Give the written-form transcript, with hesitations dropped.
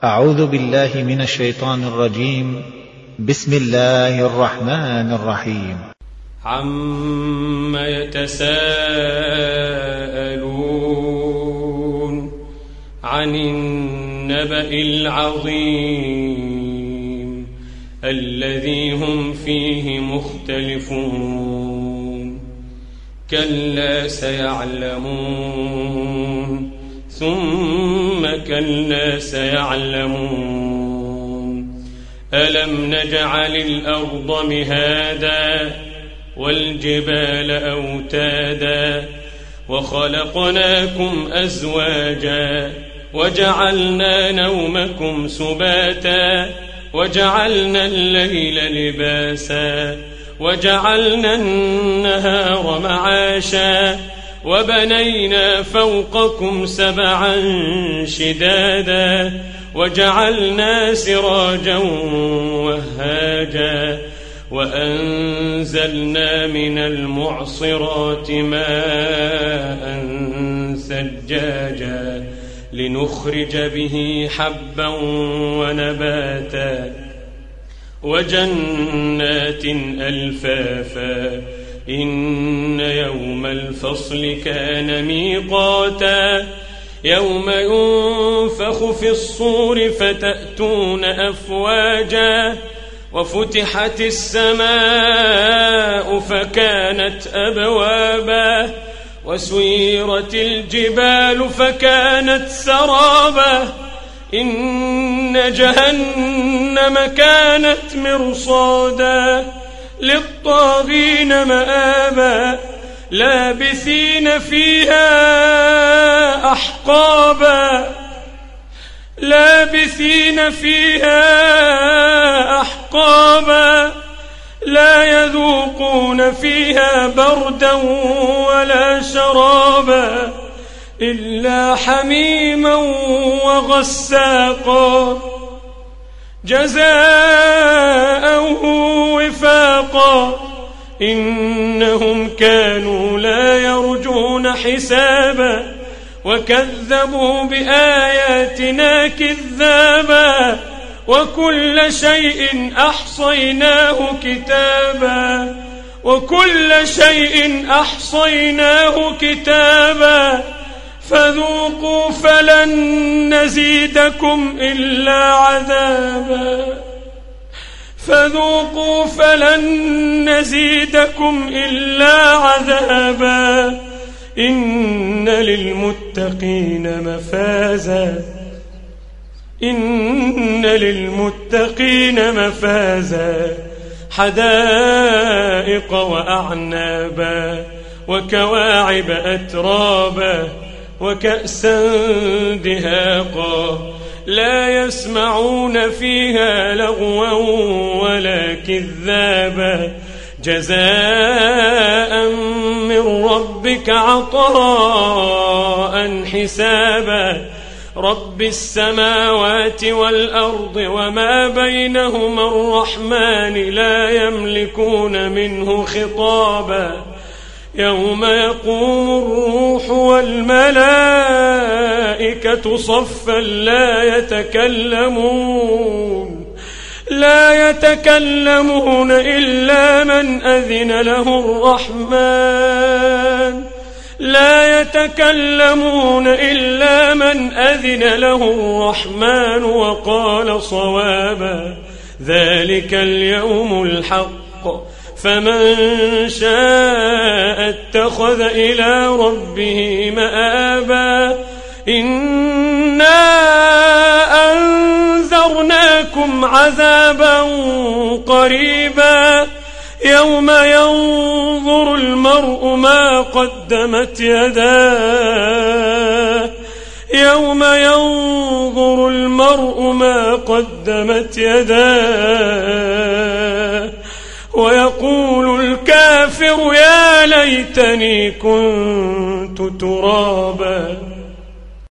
أعوذ بالله من الشيطان الرجيم. بسم الله الرحمن الرحيم. عم يتساءلون عن النبأ العظيم الذي هم فيه مختلفون كلا سيعلمون ثم كلا سيعلمون ألم نجعل الأرض مهادا والجبال أوتادا وخلقناكم أزواجا وجعلنا نومكم سباتا وجعلنا الليل لباسا وجعلنا النهار معاشا وبنينا فوقكم سبعا شدادا وجعلنا سراجا وهاجا وأنزلنا من المعصرات ماء ثجاجا لنخرج به حبا ونباتا وجنات ألفافا إن يوم الفصل كان ميقاتا يوم ينفخ في الصور فتأتون أفواجا وفتحت السماء فكانت أبوابا وسيرت الجبال فكانت سرابا إن جهنم كانت مرصادا للطاغين مآبا لابثين فيها أحقابا لا يذوقون فيها بردا ولا شرابا إلا حميما وغساقا جزاء وفاقا إنهم كانوا لا يرجون حسابا وكذبوا بآياتنا كذابا وكل شيء أحصيناه كتابا فذوقوا فلن نزيدكم إلا عذابا إن للمتقين مفازا حدائق وأعنابا وكواعب أترابا وكأسا دهاقا لا يسمعون فيها لغوا ولا كذابا جزاء من ربك عطاء حسابا رب السماوات والأرض وما بينهما الرحمن لا يملكون منه خطابا يوم يقوم الروح والملائكة صفا لا يتكلمون إلا من أذن له الرحمن وقال صوابا ذلك اليوم الحق فمن شاء اتخذ إلى ربه مآبا إنا أنذرناكم عذابا قريبا يوم ينظر المرء ما قدمت يداه ويقول الكافر يا ليتني كنت ترابا.